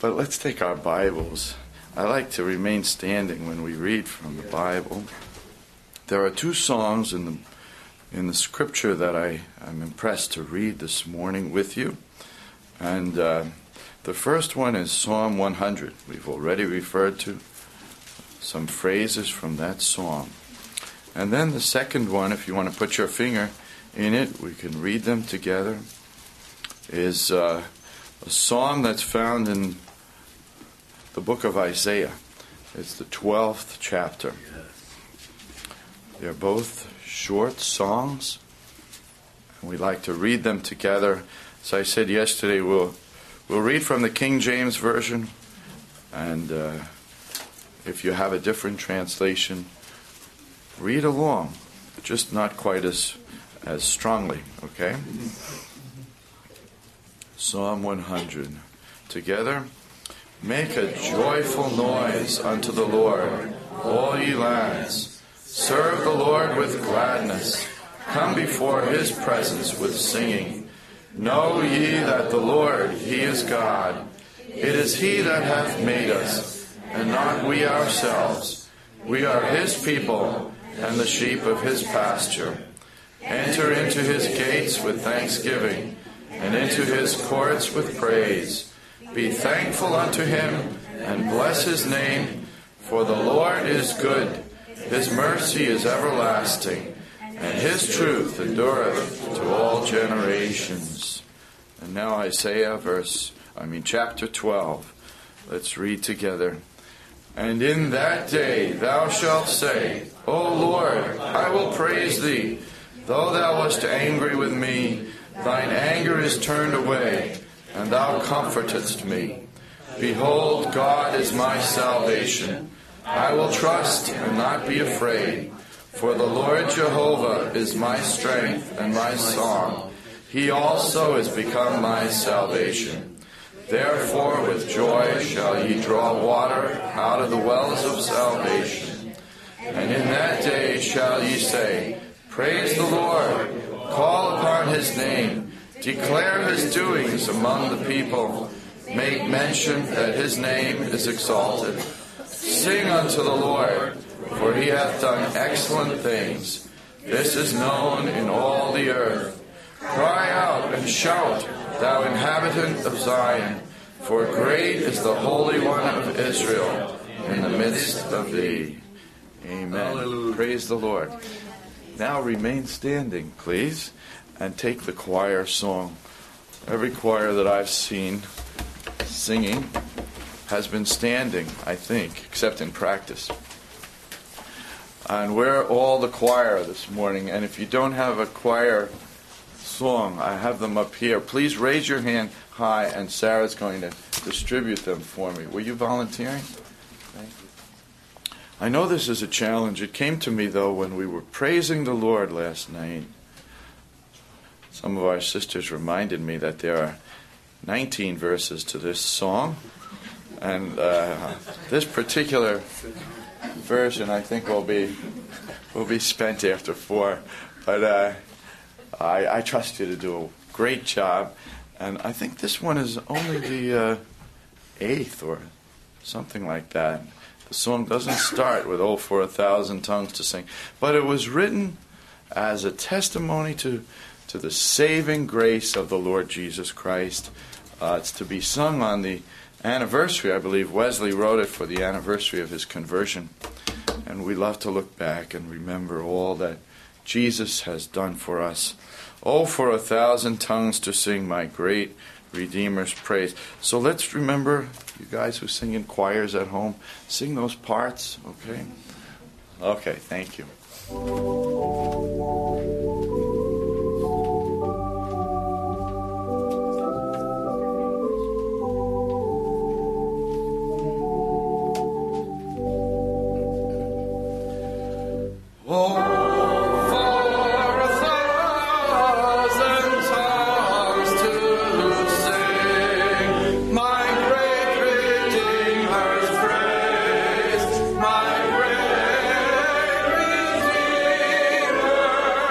But let's take our Bibles. I like to remain standing when we read from the Bible. There are two songs in the scripture that I'm impressed to read this morning with you. And the first one is Psalm 100. We've already referred to some phrases from that psalm. And then the second one, if you want to put your finger in it, we can read them together, is a psalm that's found in the book of Isaiah. It's the 12th chapter. They're both short songs, and we like to read them together. As I said yesterday, we'll read from the King James Version, and if you have a different translation, read along, just not quite as strongly, okay? Psalm 100. Together, make a joyful noise unto the Lord, all ye lands. Serve the Lord with gladness. Come before his presence with singing. Know ye that the Lord, he is God. It is he that hath made us, and not we ourselves. We are his people, and the sheep of his pasture. Enter into his gates with thanksgiving, and into his courts with praise. Be thankful unto him, and bless his name, for the Lord is good. His mercy is everlasting, and his truth endureth to all generations. And now Isaiah chapter 12. Let's read together. And in that day thou shalt say, O Lord, I will praise thee. Though thou wast angry with me, thine anger is turned away, and thou comfortedst me. Behold, God is my salvation. I will trust and not be afraid. For the Lord Jehovah is my strength and my song. He also is become my salvation. Therefore with joy shall ye draw water out of the wells of salvation. And in that day shall ye say, Praise the Lord, call upon his name, declare his doings among the people, make mention that his name is exalted. Sing unto the Lord, for he hath done excellent things. This is known in all the earth. Cry out and shout, thou inhabitant of Zion, for great is the Holy One of Israel in the midst of thee. Amen. Hallelujah. Praise the Lord. Now remain standing, please, and take the choir song. Every choir that I've seen singing has been standing, I think, except in practice. And we're all the choir this morning, and if you don't have a choir song, I have them up here. Please raise your hand high, and Sarah's going to distribute them for me. Were you volunteering? Thank you. I know this is a challenge. It came to me, though, when we were praising the Lord last night. Some of our sisters reminded me that there are 19 verses to this song, and this particular version, I think, will be spent after 4. But I trust you to do a great job, and I think this one is only the 8th or something like that. The song doesn't start with "Oh, for 1,000 tongues to sing," but it was written as a testimony to the saving grace of the Lord Jesus Christ. It's to be sung on the anniversary. I believe Wesley wrote it for the anniversary of his conversion. And we love to look back and remember all that Jesus has done for us. Oh, for 1,000 tongues to sing my great Redeemer's praise. So let's remember, you guys who sing in choirs at home, sing those parts, okay? Okay, thank you. My great Redeemer.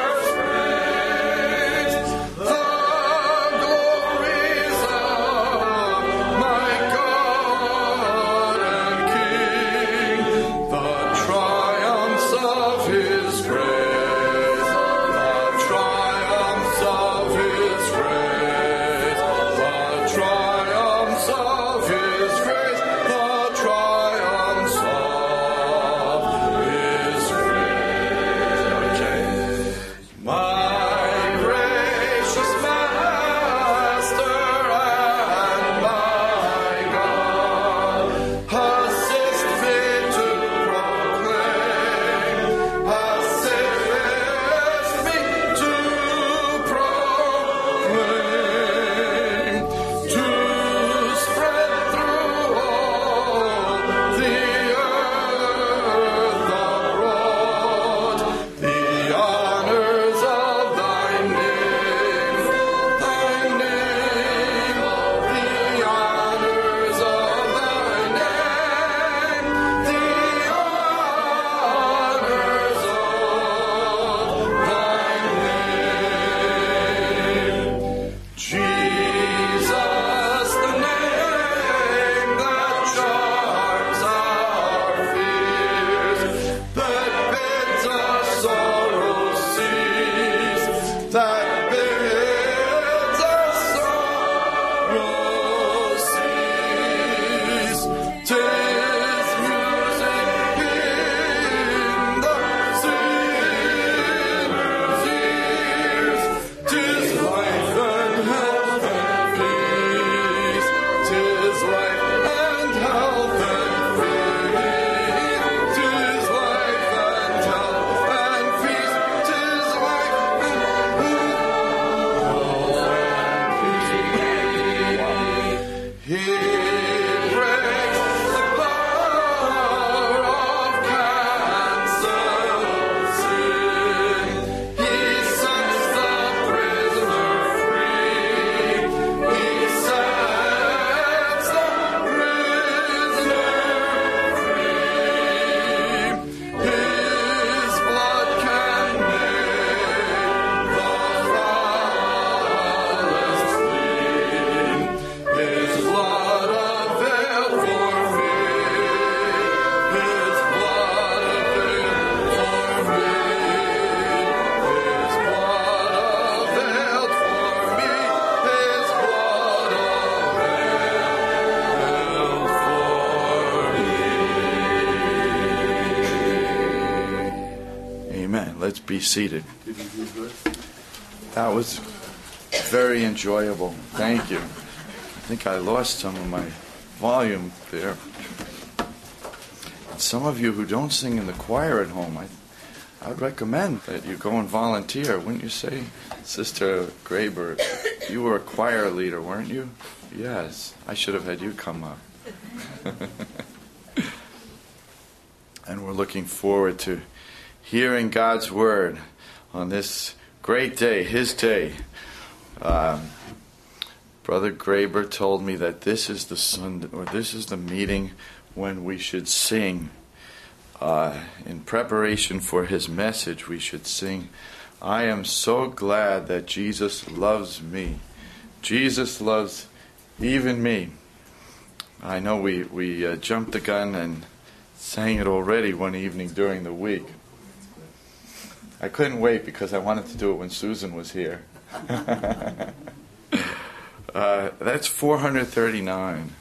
be seated. That was very enjoyable. Thank you. I think I lost some of my volume there. And some of you who don't sing in the choir at home, I'd recommend that you go and volunteer, wouldn't you say? Sister Graber, you were a choir leader, weren't you? Yes. I should have had you come up. And we're looking forward to hearing God's Word on this great day, His day. Brother Graber told me that this is the Sunday, or this is the meeting when we should sing. In preparation for his message, we should sing, "I am so glad that Jesus loves me. Jesus loves even me." I know we jumped the gun and sang it already one evening during the week. I couldn't wait because I wanted to do it when Susan was here. That's 439.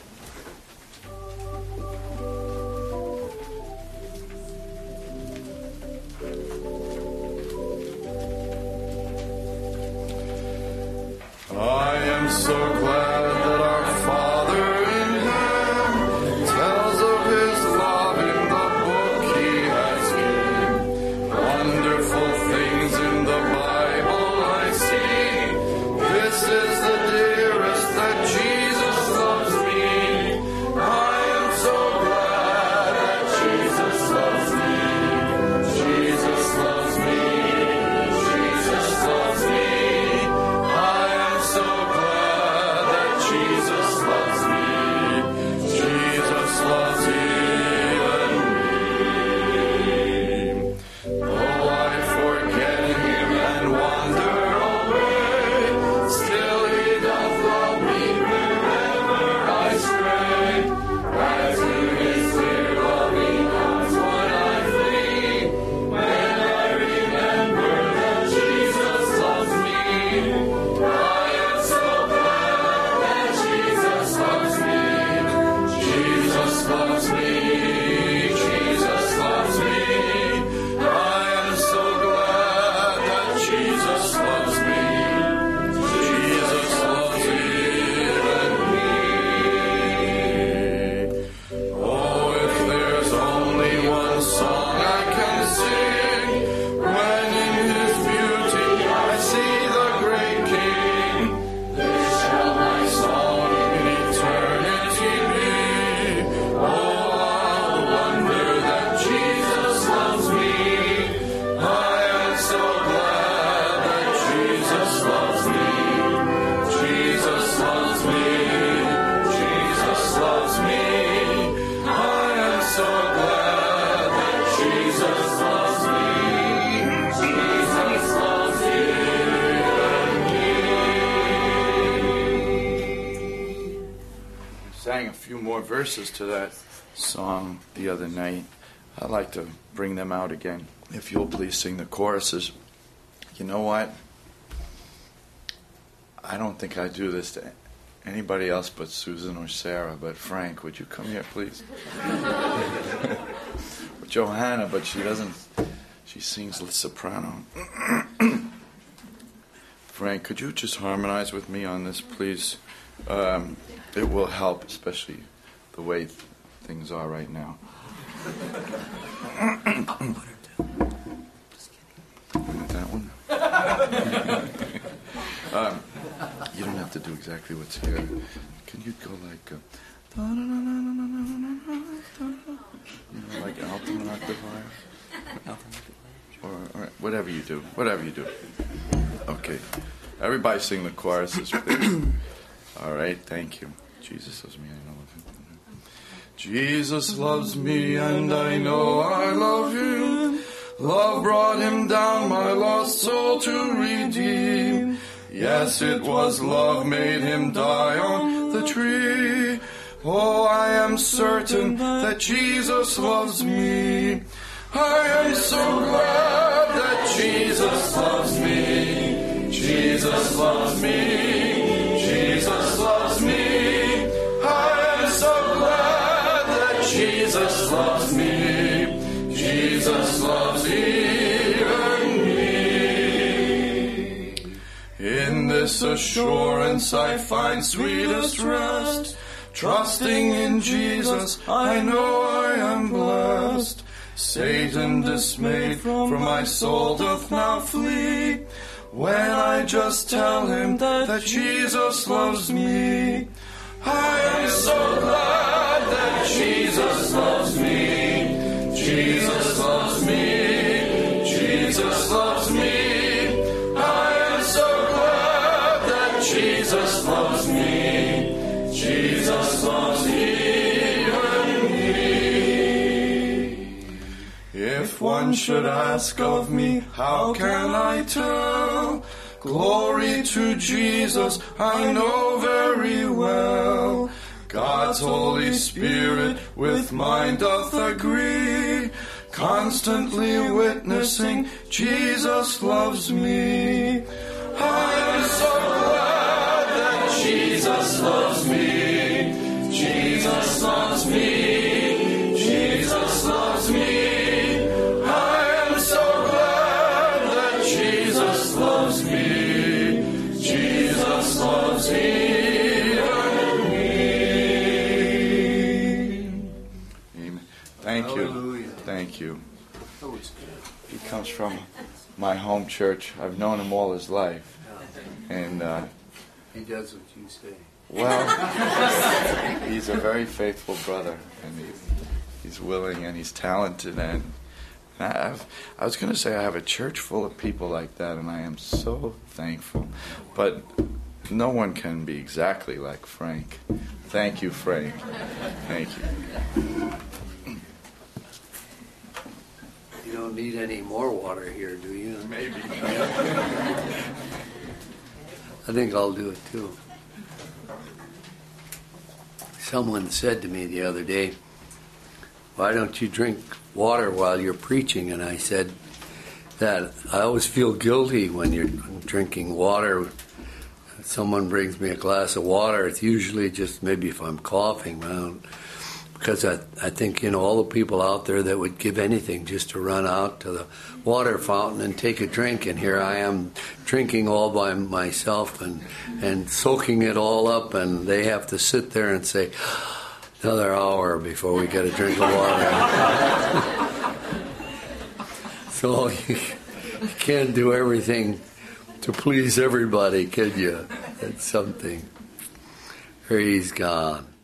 I am so glad that our Father in heaven tells of His love in the book He has given. Wonderful things in the Bible I see. This is the dearest that Jesus loves me. I am so glad that Jesus loves me. Jesus loves me. Jesus loves me. Verses to that song the other night. I'd like to bring them out again. If you'll please sing the choruses. You know what? I don't think I do this to anybody else but Susan or Sarah, but Frank, would you come here, please? Or Johanna, but she sings the soprano. Frank, could you just harmonize with me on this, please? It will help, especially the way things are right now. That one? You don't have to do exactly what's here. Can you go like like alto and octave higher? Or whatever you do. Okay. Everybody sing the choruses, please. All right, thank you. Jesus loves me, I know of him. Jesus loves me, and I know I love him. Love brought him down, my lost soul to redeem. Yes, it was love made him die on the tree. Oh, I am certain that Jesus loves me. I am so glad that Jesus loves me. Jesus loves me. Jesus loves me. I am so glad that Jesus loves me. Jesus loves even this assurance I find sweetest rest. Trusting in Jesus, I know I am blessed. Satan dismayed from my soul doth now flee, when I just tell him that Jesus loves me. I am so glad that Jesus loves me. Jesus loves me. Jesus loves me. I am so glad that Jesus loves me. Jesus loves even me. If one should ask of me, how can I tell? Glory to Jesus, I know very well. God's Holy Spirit with mine doth agree, constantly witnessing Jesus loves me. I am so glad that Jesus loves me. Jesus loves me. Jesus loves me. I am so glad that Jesus loves me. Jesus loves even me. Amen. Thank you. Hallelujah. Thank you. He comes from my home church. I've known him all his life. And he does what you say. Well, he's a very faithful brother, and he's willing and he's talented. And I was going to say I have a church full of people like that, and I am so thankful. But no one can be exactly like Frank. Thank you, Frank. Thank you. You don't need any more water here, do you? Maybe. I think I'll do it too. Someone said to me the other day, why don't you drink water while you're preaching? And I said that I always feel guilty when you're drinking water. Someone brings me a glass of water. It's usually just maybe if I'm coughing, because I think, all the people out there that would give anything just to run out to the water fountain and take a drink, and here I am drinking all by myself and soaking it all up, and they have to sit there and say, another hour before we get a drink of water. So you can't do everything to please everybody, can you? It's something. Praise God.